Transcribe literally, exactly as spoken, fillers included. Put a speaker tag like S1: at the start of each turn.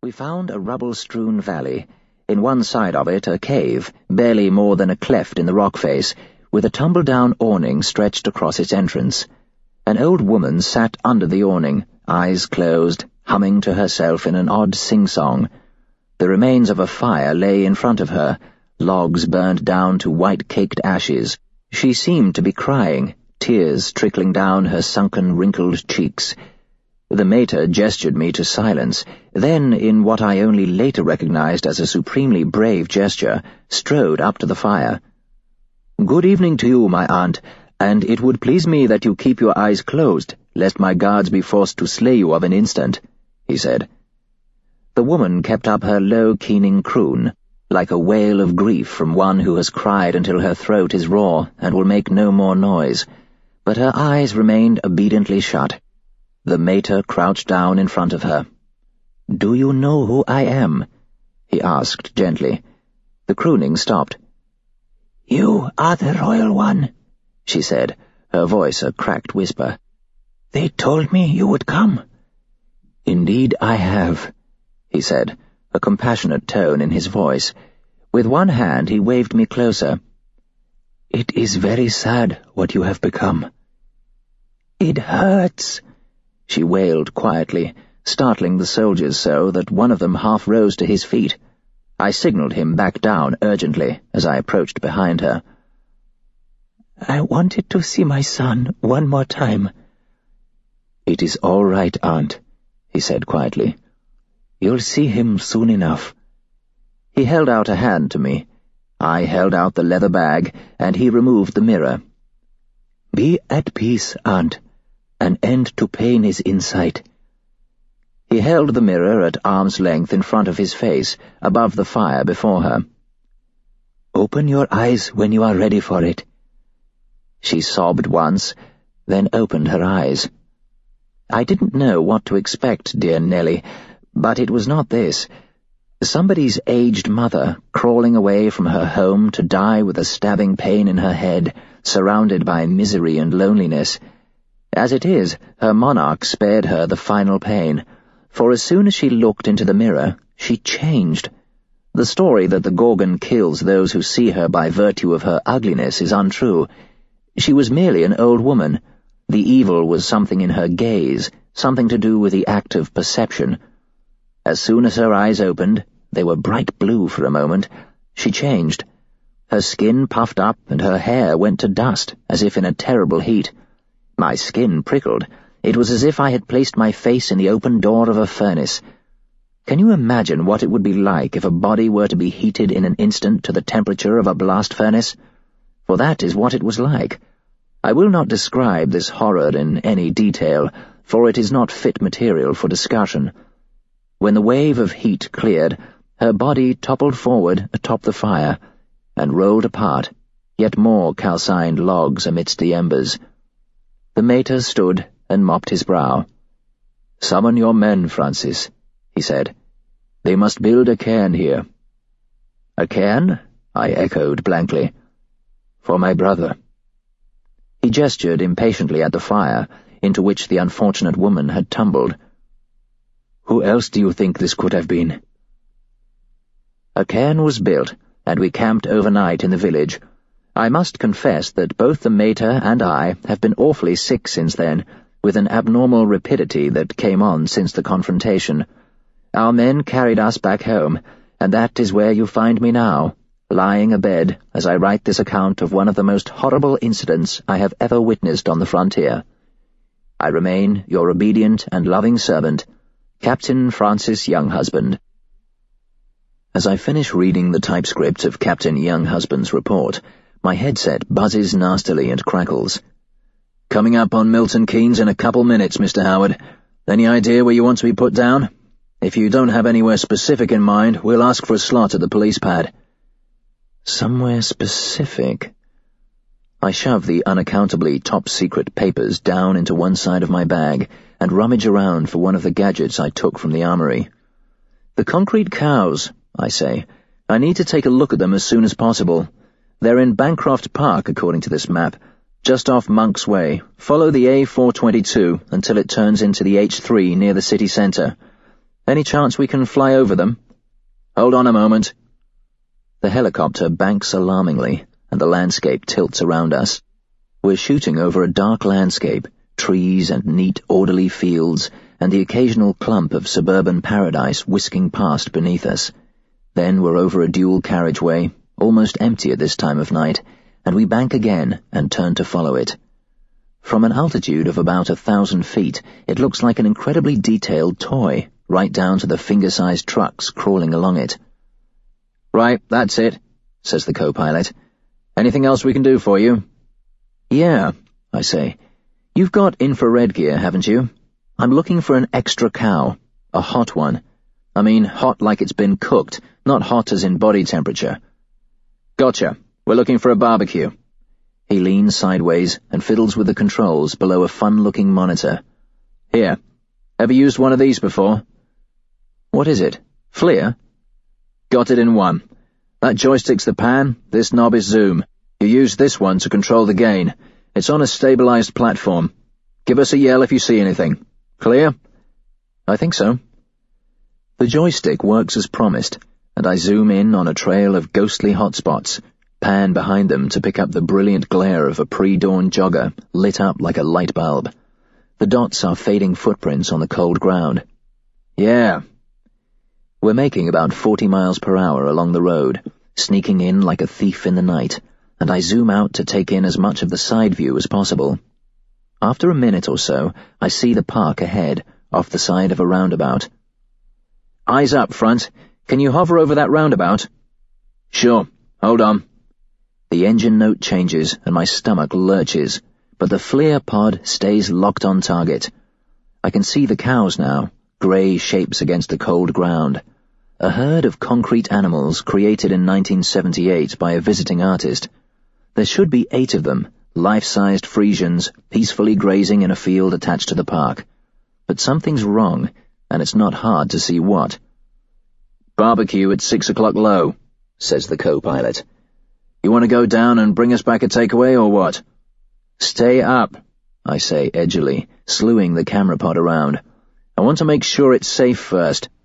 S1: We found a rubble-strewn valley. In one side of it a cave, barely more than a cleft in the rock face, with a tumble-down awning stretched across its entrance. An old woman sat under the awning, eyes closed, humming to herself in an odd sing-song. The remains of a fire lay in front of her, logs burned down to white-caked ashes. She seemed to be crying, tears trickling down her sunken, wrinkled cheeks. The mater gestured me to silence, then, in what I only later recognized as a supremely brave gesture, strode up to the fire. "Good evening to you, my aunt, and it would please me that you keep your eyes closed, lest my guards be forced to slay you of an instant," he said. The woman kept up her low, keening croon, like a wail of grief from one who has cried until her throat is raw and will make no more noise, but her eyes remained obediently shut. The mater crouched down in front of her. "Do you know who I am?" he asked gently. The crooning stopped. "You are the royal one," she said, her voice a cracked whisper. "They told me you would come." "Indeed I have," he said, a compassionate tone in his voice. With one hand he waved me closer. "It is very sad what you have become." "It hurts," she wailed quietly, startling the soldiers so that one of them half rose to his feet. I signaled him back down urgently as I approached behind her. "I wanted to see my son one more time." "It is all right, Aunt," he said quietly. "You'll see him soon enough." He held out a hand to me. I held out the leather bag, and he removed the mirror. "Be at peace, Aunt. An end to pain is in sight." He held the mirror at arm's length in front of his face, above the fire before her. "Open your eyes when you are ready for it." She sobbed once, then opened her eyes. I didn't know what to expect, dear Nellie, but it was not this. Somebody's aged mother, crawling away from her home to die with a stabbing pain in her head, surrounded by misery and loneliness. As it is, her monarch spared her the final pain, for as soon as she looked into the mirror, she changed. The story that the Gorgon kills those who see her by virtue of her ugliness is untrue. She was merely an old woman. The evil was something in her gaze, something to do with the act of perception. As soon as her eyes opened, they were bright blue for a moment, she changed. Her skin puffed up and her hair went to dust, as if in a terrible heat. My skin prickled. It was as if I had placed my face in the open door of a furnace. Can you imagine what it would be like if a body were to be heated in an instant to the temperature of a blast furnace? For that is what it was like. I will not describe this horror in any detail, for it is not fit material for discussion. When the wave of heat cleared, her body toppled forward atop the fire, and rolled apart, yet more calcined logs amidst the embers. The mater stood and mopped his brow. "Summon your men, Francis," he said. "They must build a cairn here." "A cairn?" I echoed blankly. "For my brother." He gestured impatiently at the fire, into which the unfortunate woman had tumbled. "Who else do you think this could have been?" A cairn was built, and we camped overnight in the village. I must confess that both the mater and I have been awfully sick since then, with an abnormal rapidity that came on since the confrontation. Our men carried us back home, and that is where you find me now, lying abed as I write this account of one of the most horrible incidents I have ever witnessed on the frontier. I remain your obedient and loving servant, Captain Francis Younghusband. As I finish reading the typescript of Captain Younghusband's report, my headset buzzes nastily and crackles. "Coming up on Milton Keynes in a couple minutes, Mister Howard. Any idea where you want to be put down? If you don't have anywhere specific in mind, we'll ask for a slot at the police pad." Somewhere specific? I shove the unaccountably top-secret papers down into one side of my bag and rummage around for one of the gadgets I took from the armory. "The concrete cows," I say. "I need to take a look at them as soon as possible. They're in Bancroft Park, according to this map, just off Monk's Way. Follow the A four twenty-two until it turns into the H three near the city centre. Any chance we can fly over them? Hold on a moment. The helicopter banks alarmingly, and the landscape tilts around us. We're shooting over a dark landscape, trees and neat, orderly fields, and the occasional clump of suburban paradise whisking past beneath us. Then we're over a dual carriageway, almost empty at this time of night, and we bank again and turn to follow it. From an altitude of about a thousand feet, it looks like an incredibly detailed toy, right down to the finger-sized trucks crawling along it. Right, that's it, says the co-pilot. Anything else we can do for you? Yeah, I say. You've got infrared gear, haven't you? I'm looking for an extra cow, a hot one. I mean hot like it's been cooked, not hot as in body temperature. Gotcha. We're looking for a barbecue. He leans sideways and fiddles with the controls below a fun-looking monitor. Here. Ever used one of these before? What is it? FLIR? Got it in one. That joystick's the pan, this knob is zoom. You use this one to control the gain. It's on a stabilized platform. Give us a yell if you see anything. Clear? I think so. The joystick works as promised, and I zoom in on a trail of ghostly hotspots, pan behind them to pick up the brilliant glare of a pre-dawn jogger lit up like a light bulb. The dots are fading footprints on the cold ground. Yeah. We're making about forty miles per hour along the road, sneaking in like a thief in the night, and I zoom out to take in as much of the side view as possible. After a minute or so, I see the park ahead, off the side of a roundabout. Eyes up, front. Can you hover over that roundabout? Sure. Hold on. The engine note changes and my stomach lurches, but the FLIR pod stays locked on target. I can see the cows now, grey shapes against the cold ground. A herd of concrete animals created in nineteen seventy-eight by a visiting artist. There should be eight of them, life-sized Frisians, peacefully grazing in a field attached to the park. But something's wrong, and it's not hard to see what. Barbecue at six o'clock low, says the co-pilot. You want to go down and bring us back a takeaway or what? Stay up, I say edgily, slewing the camera pod around. I want to make sure it's safe first.